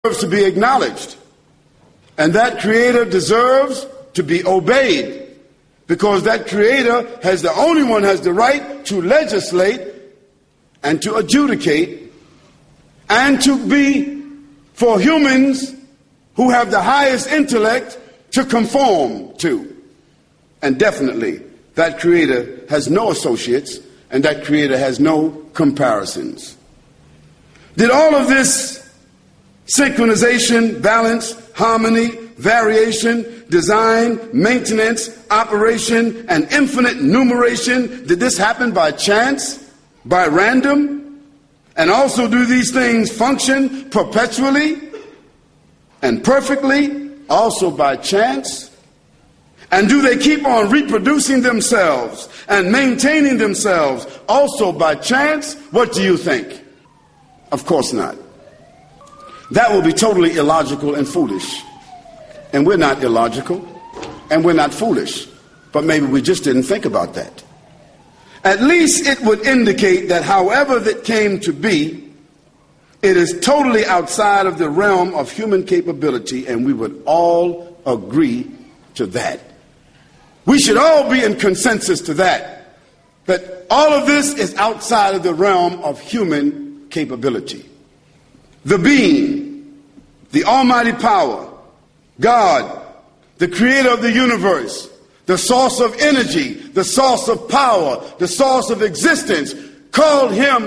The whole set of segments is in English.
to be acknowledged. And that creator deserves to be obeyed, because that creator has the only one has the right to legislate and to adjudicate and to be for humans who have the highest intellect to conform to. And definitely that creator has no associates, and that creator has no comparisons. Did all of this synchronization, balance, harmony, variation, design, maintenance, operation, and infinite numeration, did this happen by chance, by random? And also, do these things function perpetually and perfectly, also by chance? And do they keep on reproducing themselves and maintaining themselves also by chance? What do you think? Of course not. That will be totally illogical and foolish. And we're not illogical, and we're not foolish. But maybe we just didn't think about that. At least it would indicate that however that came to be, it is totally outside of the realm of human capability, and we would all agree to that. We should all be in consensus to that all of this is outside of the realm of human capability. The being, the almighty power, God, the creator of the universe, the source of energy, the source of power, the source of existence, call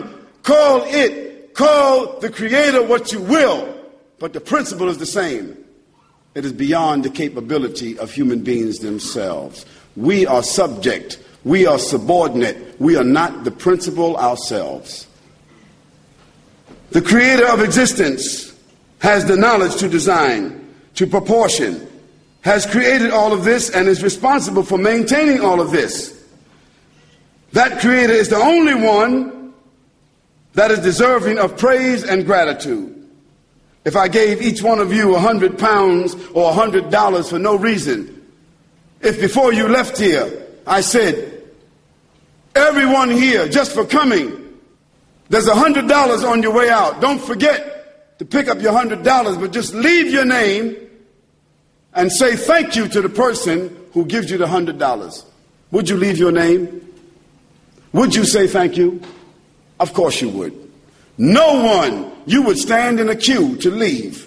the creator what you will, but the principle is the same. It is beyond the capability of human beings themselves. We are subject. We are subordinate. We are not the principle ourselves. The creator of existence has the knowledge to design, to proportion, has created all of this and is responsible for maintaining all of this. That creator is the only one that is deserving of praise and gratitude. If I gave each one of you 100 pounds or $100 for no reason, if before you left here I said, everyone here, just for coming, there's $100 on your way out. Don't forget to pick up your $100, but just leave your name and say thank you to the person who gives you the $100. Would you leave your name? Would you say thank you? Of course you would. No one, you would stand in a queue to leave.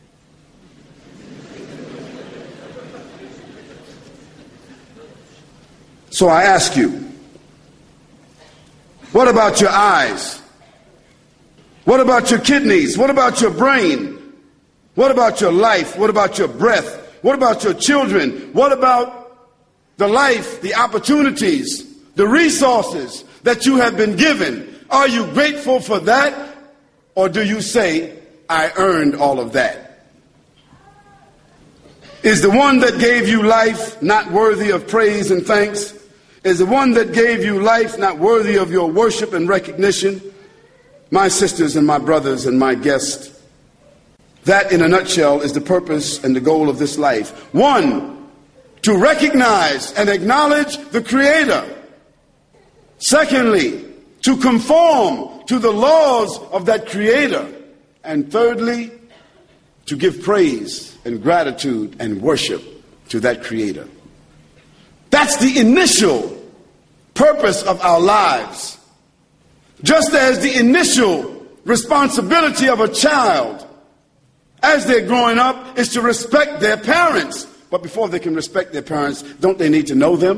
So I ask you, what about your eyes? What about your kidneys? What about your brain? What about your life? What about your breath? What about your children? What about the life, the opportunities, the resources that you have been given? Are you grateful for that? Or do you say, I earned all of that? Is the one that gave you life not worthy of praise and thanks? Is the one that gave you life not worthy of your worship and recognition? My sisters and my brothers and my guests, that in a nutshell is the purpose and the goal of this life. One, to recognize and acknowledge the Creator. Secondly, to conform to the laws of that Creator. And thirdly, to give praise and gratitude and worship to that Creator. That's the initial purpose of our lives. Just as the initial responsibility of a child as they're growing up is to respect their parents. But before they can respect their parents, don't they need to know them?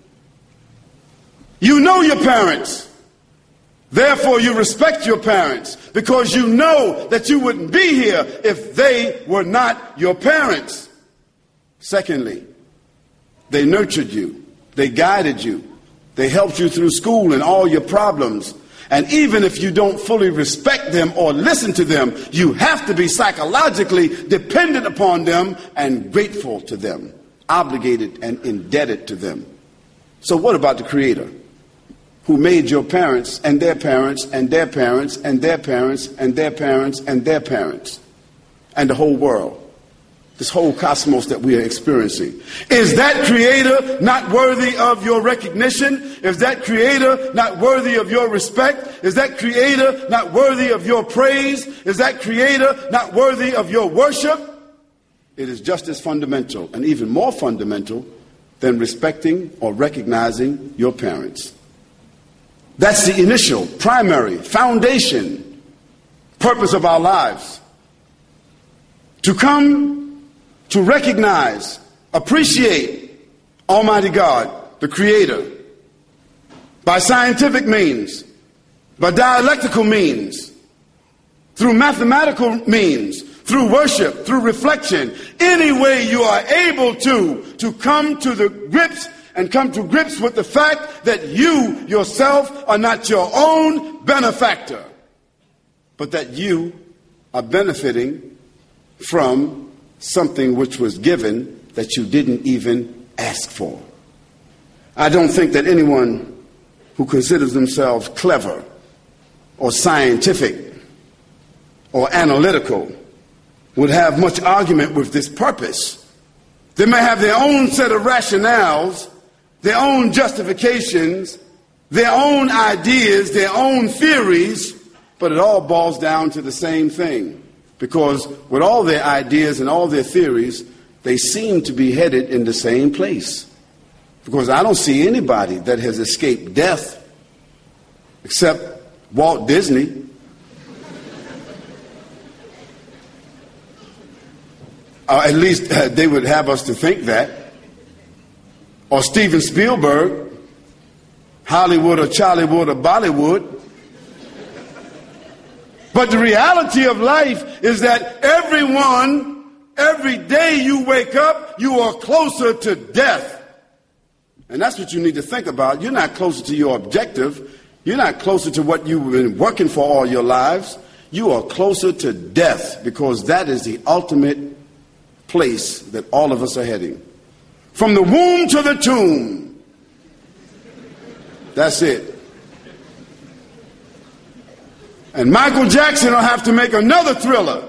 You know your parents. Therefore, you respect your parents because you know that you wouldn't be here if they were not your parents. Secondly, they nurtured you. They guided you. They helped you through school and all your problems. And even if you don't fully respect them or listen to them, you have to be psychologically dependent upon them and grateful to them, obligated and indebted to them. So what about the Creator who made your parents and their parents and their parents and their parents and their parents and their parents and the whole world? this whole cosmos that we are experiencing. Is that creator not worthy of your recognition? Is that creator not worthy of your respect? Is that creator not worthy of your praise? Is that creator not worthy of your worship? It is just as fundamental and even more fundamental than respecting or recognizing your parents. That's the initial, primary, foundation, purpose of our lives. To come to recognize, appreciate Almighty God, the Creator, by scientific means, by dialectical means, through mathematical means, through worship, through reflection, any way you are able to come to the grips and come to grips with the fact that you yourself are not your own benefactor, but that you are benefiting from something which was given that you didn't even ask for. I don't think that anyone who considers themselves clever or scientific or analytical would have much argument with this purpose. They may have their own set of rationales, their own justifications, their own ideas, their own theories, but it all boils down to the same thing. Because with all their ideas and all their theories, they seem to be headed in the same place. Because I don't see anybody that has escaped death except Walt Disney. At least they would have us to think that. Or Steven Spielberg, Hollywood or Charliewood or Bollywood. But the reality of life is that every day you wake up, you are closer to death. And that's what you need to think about. You're not closer to your objective. You're not closer to what you've been working for all your lives. You are closer to death, because that is the ultimate place that all of us are heading. From the womb to the tomb. That's it. And Michael Jackson will have to make another Thriller.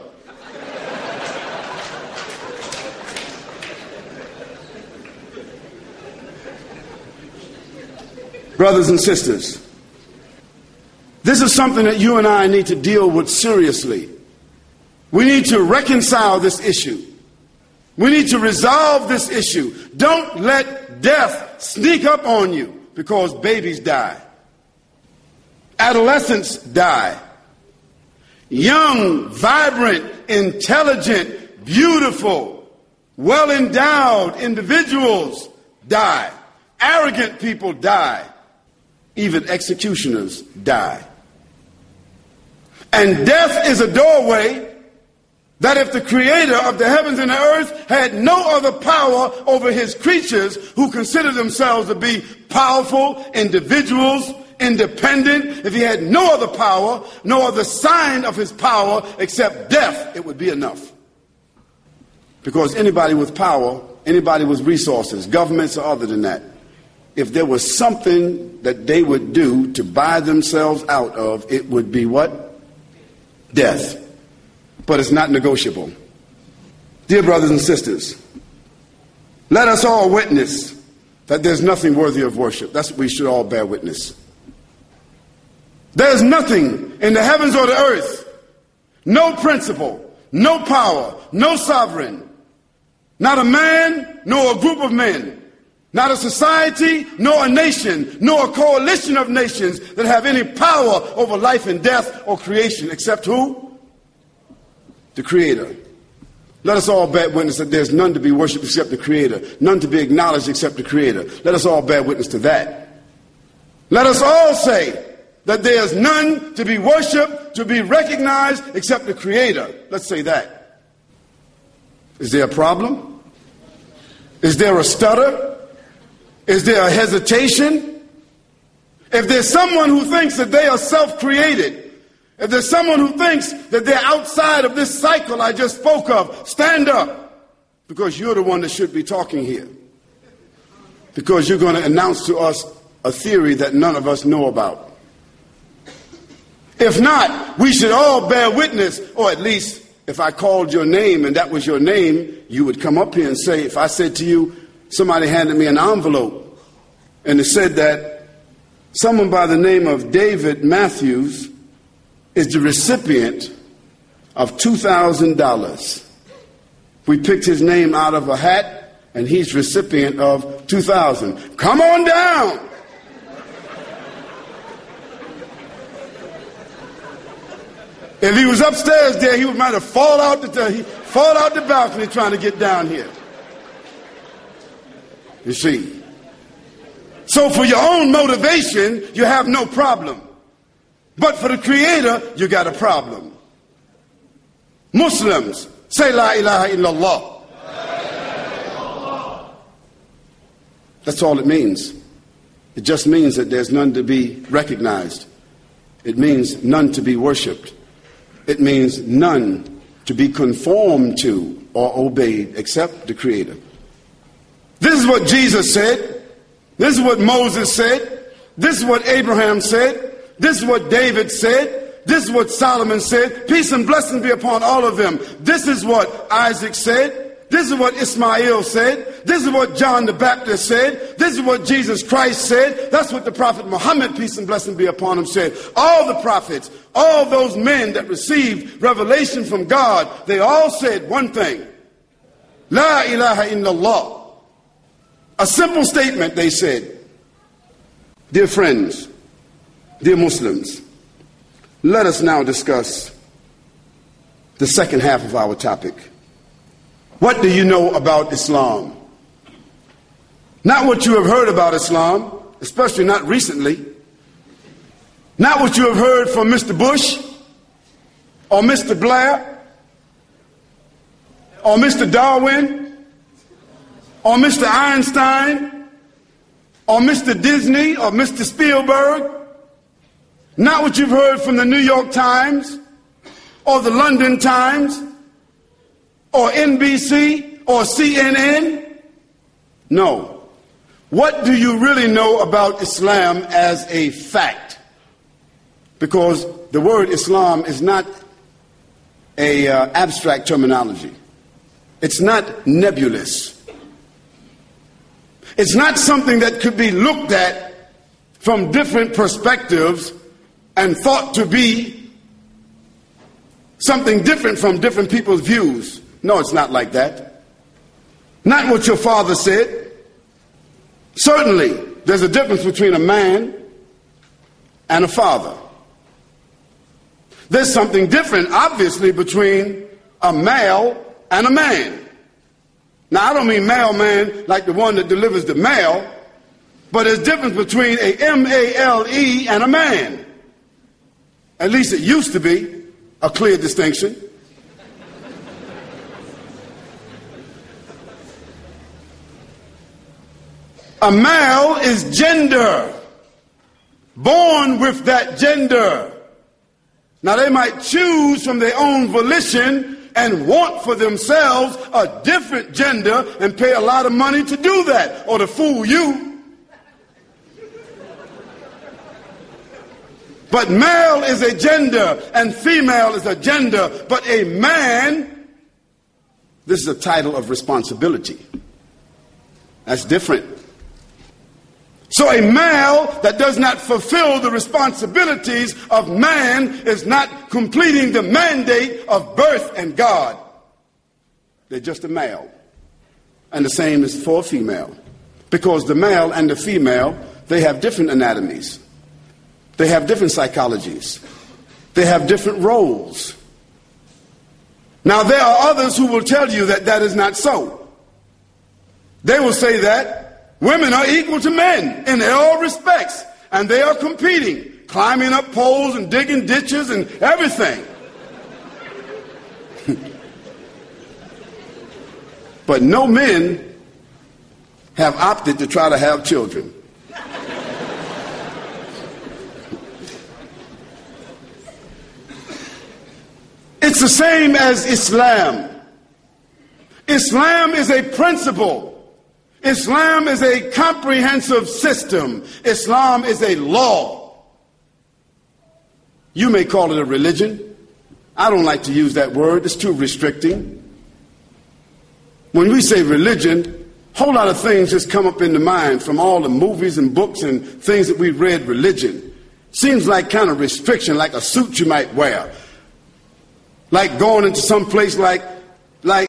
Brothers and sisters, this is something that you and I need to deal with seriously. We need to reconcile this issue. We need to resolve this issue. Don't let death sneak up on you, because babies die. Adolescents die. Young, vibrant, intelligent, beautiful, well-endowed individuals die. Arrogant people die. Even executioners die. And death is a doorway that if the creator of the heavens and the earth had no other power over his creatures, who consider themselves to be powerful individuals, independent, if he had no other power, no other sign of his power except death, it would be enough. Because anybody with power, anybody with resources, governments or other than that, if there was something that they would do to buy themselves out of, it would be what? Death. But it's not negotiable. Dear brothers and sisters, let us all witness that there's nothing worthy of worship. That's what we should all bear witness. There's nothing in the heavens or the earth, no principle, no power, no sovereign, not a man nor a group of men, not a society nor a nation, nor a coalition of nations that have any power over life and death or creation, except who? The Creator. Let us all bear witness that there's none to be worshipped except the Creator, none to be acknowledged except the Creator. Let us all bear witness to that. Let us all say that there's none to be worshipped, to be recognized except the Creator. Let's say that. Is there a problem? Is there a stutter? Is there a hesitation? If there's someone who thinks that they are self-created, if there's someone who thinks that they're outside of this cycle I just spoke of, stand up, because you're the one that should be talking here. Because you're going to announce to us a theory that none of us know about. If not, we should all bear witness, or at least if I called your name and that was your name, you would come up here and say, if I said to you, somebody handed me an envelope and it said that someone by the name of David Matthews is the recipient of $2,000. We picked his name out of a hat and he's recipient of $2,000. Come on down. If he was upstairs there, he might have fall out the balcony trying to get down here. You see. So for your own motivation, you have no problem. But for the Creator, you got a problem. Muslims, say La ilaha illallah. That's all it means. It just means that there's none to be recognized. It means none to be worshipped. It means none to be conformed to or obeyed except the Creator. This is what Jesus said. This is what Moses said. This is what Abraham said. This is what David said. This is what Solomon said. Peace and blessings be upon all of them. This is what Isaac said. This is what Ismail said. This is what John the Baptist said. This is what Jesus Christ said. That's what the Prophet Muhammad, peace and blessings be upon him, said. All the prophets, all those men that received revelation from God, they all said one thing. La ilaha illallah. A simple statement, they said. Dear friends, dear Muslims, let us now discuss the second half of our topic. What do you know about Islam? Not what you have heard about Islam, especially not recently. Not what you have heard from Mr. Bush or Mr. Blair or Mr. Darwin or Mr. Einstein or Mr. Disney or Mr. Spielberg. Not what you've heard from the New York Times or the London Times or NBC or CNN. No. What do you really know about Islam as a fact? Because the word Islam is not a abstract terminology. It's not nebulous. It's not something that could be looked at from different perspectives and thought to be something different from different people's views. No, it's not like that. Not what your father said. Certainly, there's a difference between a man and a father. There's something different, obviously, between a male and a man. Now, I don't mean mailman like the one that delivers the mail, but there's a difference between a M-A-L-E and a man. At least it used to be a clear distinction. A male is gender, born with that gender. Now they might choose from their own volition and want for themselves a different gender and pay a lot of money to do that or to fool you. But male is a gender and female is a gender. But a man, this is a title of responsibility. That's different. So a male that does not fulfill the responsibilities of man is not completing the mandate of birth and God. They're just a male. And the same is for a female. Because the male and the female, they have different anatomies. They have different psychologies. They have different roles. Now there are others who will tell you that that is not so. They will say that women are equal to men in all respects, and they are competing, climbing up poles and digging ditches and everything. But no men have opted to try to have children. It's the same as Islam. Islam is a principle. Islam is a comprehensive system. Islam is a law. You may call it a religion. I don't like to use that word. It's too restricting. When we say religion, a whole lot of things just come up in the mind from all the movies and books and things that we've read. Religion seems like kind of restriction, like a suit you might wear, like going into some place like